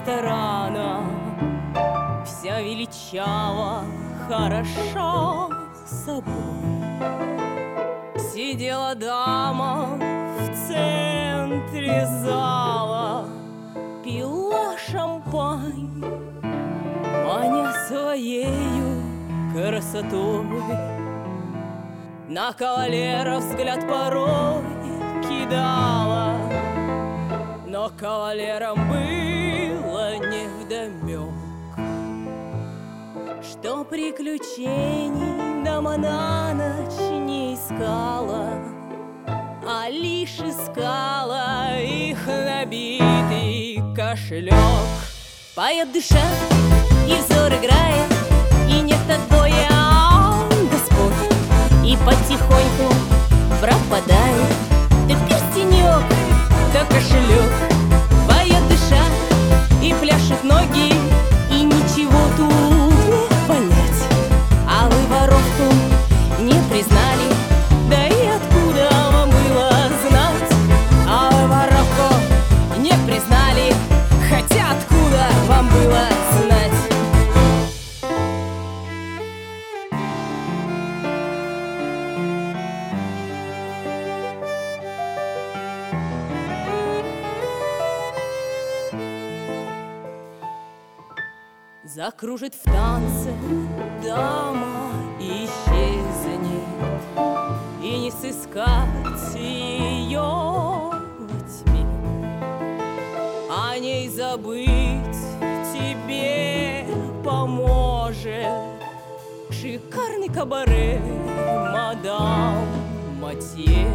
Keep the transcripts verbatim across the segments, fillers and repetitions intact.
ресторана. Вся величава, хороша собой. Сидела дама в центре зала, пила шампань, маня своею красотой. На кавалера взгляд порой кидала, но кавалерам было невдомек, что приключений дама на ночь не искала, а лишь искала их набитый кошелек. Поет душа, и взор играет, и нет отбоя, Господь, и потихоньку пропадает то перстенек, то кошелек. Поет душа, и пляшут ноги, и ничего тут не понять. А вы воровку не признали, да и откуда вам было знать? А вы воровку не признали, хотя откуда вам было знать? Закружит в танце дама, исчезнет, и не сыскать ее во тьме. О ней забыть тебе поможет шикарный кабаре мадам Матье.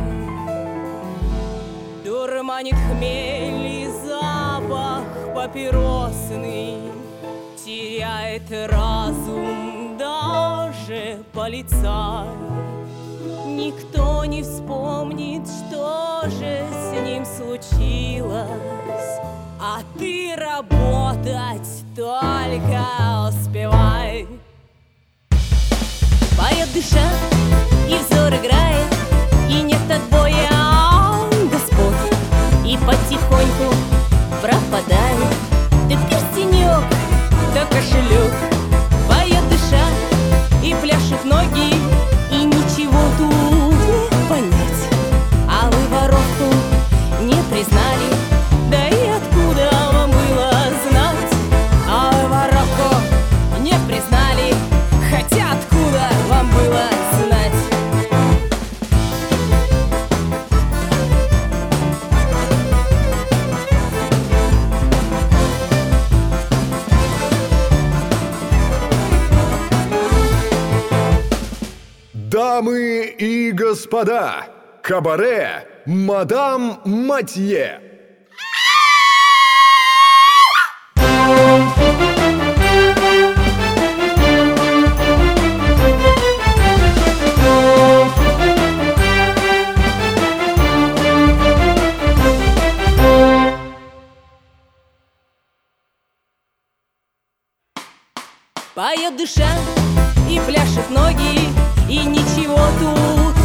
Дурманит хмель и запах папиросный, теряет разум даже полицай. Никто не вспомнит, что же с ним случилось, а ты работать только успевай. Поет душа, и взор играет, и нет отбоя, Господь, и потихоньку пропадает то перстенек, то кошелек. Поет душа, и пляшут ноги, и ничего тут не понять. А вы воровку не признали, да и откуда вам было знать? А вы воровку не признали, хотя откуда вам было знать? Дамы и господа, кабаре мадам Матье. Поет душа, и пляшут ноги, и ничего тут